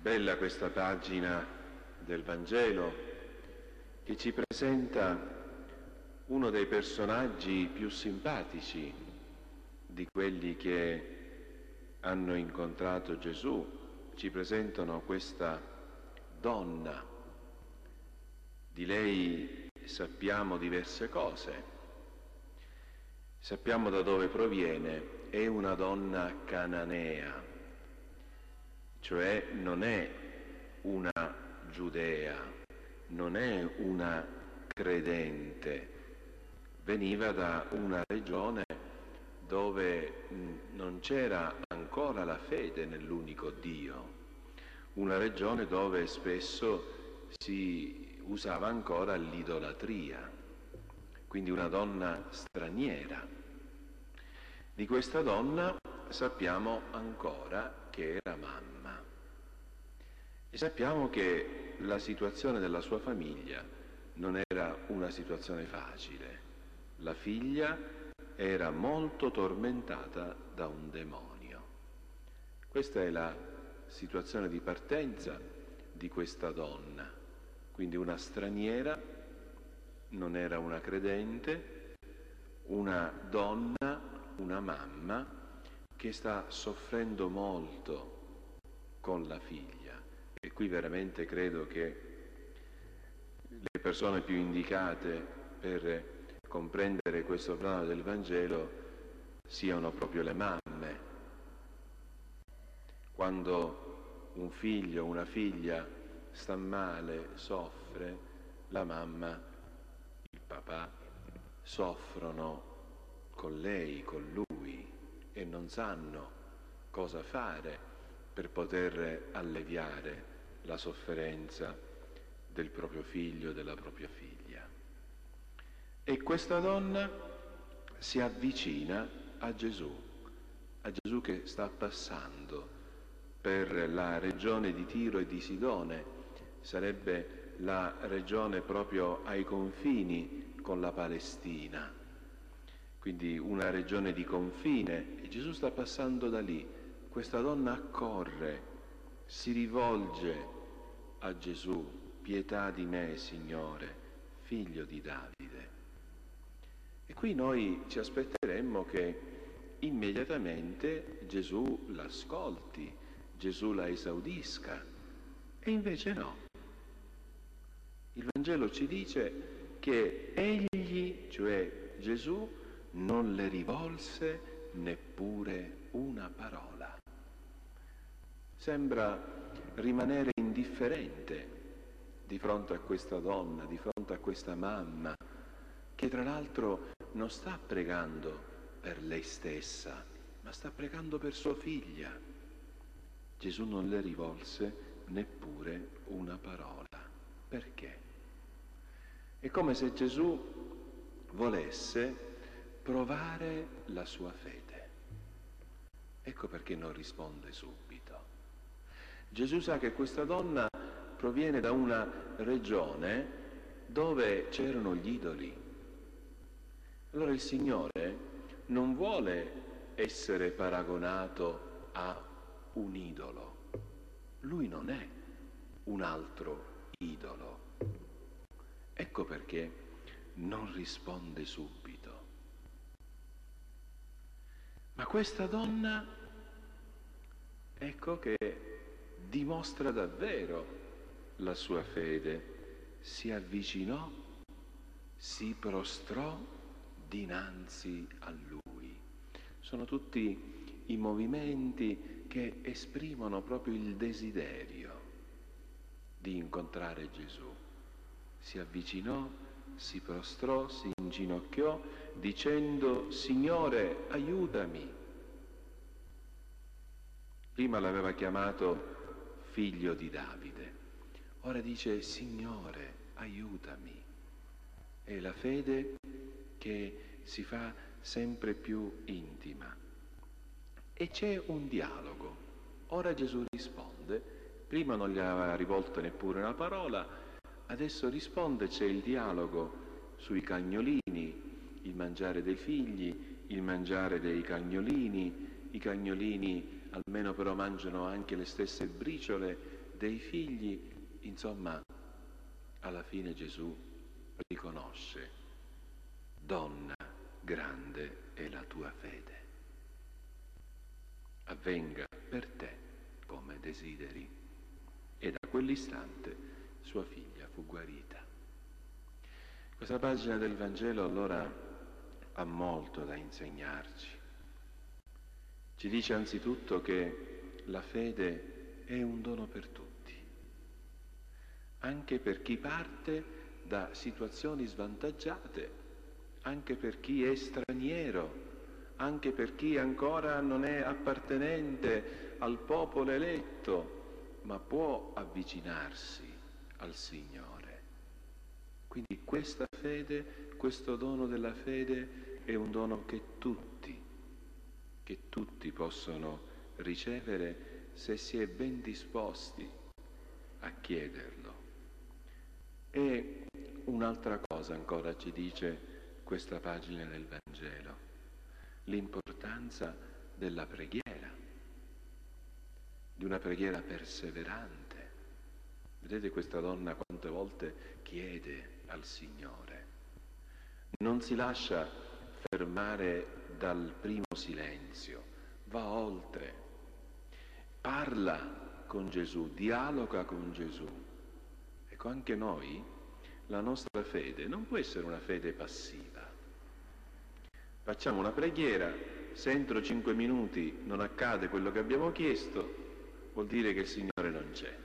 Bella questa pagina del Vangelo che ci presenta uno dei personaggi più simpatici di quelli che hanno incontrato Gesù. Ci presentano questa donna. Di lei sappiamo diverse cose. Sappiamo da dove proviene. È una donna cananea, cioè non è una giudea, non è una credente, veniva da una regione dove non c'era ancora la fede nell'unico Dio, una regione dove spesso si usava ancora l'idolatria, quindi una donna straniera. Di questa donna sappiamo ancora che era mamma e sappiamo che la situazione della sua famiglia non era una situazione facile. La figlia era molto tormentata da un demonio. Questa è la situazione di partenza di questa donna, quindi una straniera, non era una credente, una donna, una mamma che sta soffrendo molto con la figlia. E qui veramente credo che le persone più indicate per comprendere questo brano del Vangelo siano proprio le mamme. Quando un figlio o una figlia sta male, soffre, la mamma, il papà soffrono con lei, con lui, e non sanno cosa fare per poter alleviare la sofferenza del proprio figlio, della propria figlia. E questa donna si avvicina a Gesù che sta passando per la regione di Tiro e di Sidone, sarebbe la regione proprio ai confini con la Palestina, quindi una regione di confine, e Gesù sta passando da lì. Questa donna accorre, si rivolge a Gesù: pietà di me, Signore, figlio di Davide. E qui noi ci aspetteremmo che immediatamente Gesù l'ascolti, Gesù la esaudisca, e invece no. Il Vangelo ci dice che egli, cioè Gesù, non le rivolse neppure una parola. Sembra rimanere indifferente di fronte a questa donna, di fronte a questa mamma, che tra l'altro non sta pregando per lei stessa, ma sta pregando per sua figlia. Gesù non le rivolse neppure una parola. Perché? È come se Gesù volesse provare la sua fede. Ecco perché non risponde subito. Gesù sa che questa donna proviene da una regione dove c'erano gli idoli. Allora il Signore non vuole essere paragonato a un idolo. Lui non è un altro idolo. Ecco perché non risponde subito. Ma questa donna, ecco che dimostra davvero la sua fede. Si avvicinò, si prostrò dinanzi a lui. Sono tutti i movimenti che esprimono proprio il desiderio di incontrare Gesù. Si avvicinò, si prostrò, si inginocchiò, dicendo: Signore, aiutami. Prima l'aveva chiamato figlio di Davide, ora dice: Signore, aiutami. È la fede che si fa sempre più intima. E c'è un dialogo. Ora Gesù risponde, prima non gli aveva rivolto neppure una parola, adesso risponde, c'è il dialogo sui cagnolini, il mangiare dei figli, il mangiare dei cagnolini. I cagnolini almeno però mangiano anche le stesse briciole dei figli, insomma, alla fine Gesù riconosce: donna, grande è la tua fede, avvenga per te come desideri. E da quell'istante sua figlia fu guarita. Questa pagina del Vangelo allora ha molto da insegnarci. Ci dice anzitutto che la fede è un dono per tutti, anche per chi parte da situazioni svantaggiate, anche per chi è straniero, anche per chi ancora non è appartenente al popolo eletto, ma può avvicinarsi al Signore. Quindi questa fede, questo dono della fede è un dono che tutti possono ricevere se si è ben disposti a chiederlo. E un'altra cosa ancora ci dice questa pagina del Vangelo: l'importanza della preghiera, di una preghiera perseverante. Vedete questa donna quante volte chiede al Signore, non si lascia fermare dal primo silenzio, va oltre, parla con Gesù, dialoga con Gesù. Ecco, anche noi, la nostra fede non può essere una fede passiva. Facciamo una preghiera, se entro 5 minuti non accade quello che abbiamo chiesto, vuol dire che il Signore non c'è.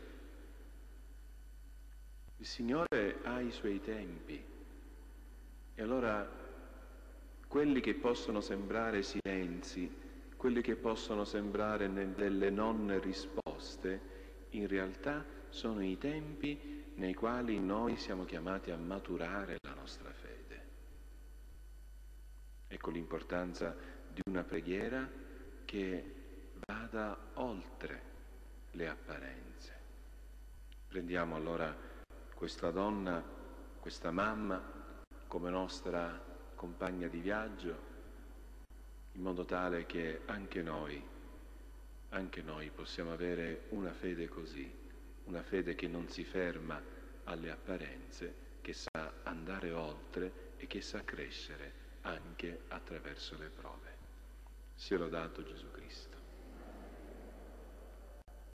Il Signore ha i suoi tempi, e allora quelli che possono sembrare silenzi, quelli che possono sembrare delle non risposte, in realtà sono i tempi nei quali noi siamo chiamati a maturare la nostra fede. Ecco l'importanza di una preghiera che vada oltre le apparenze. Prendiamo allora questa donna, questa mamma, come nostra compagna di viaggio, in modo tale che anche noi possiamo avere una fede così, una fede che non si ferma alle apparenze, che sa andare oltre e che sa crescere anche attraverso le prove. Sia lodato Gesù Cristo.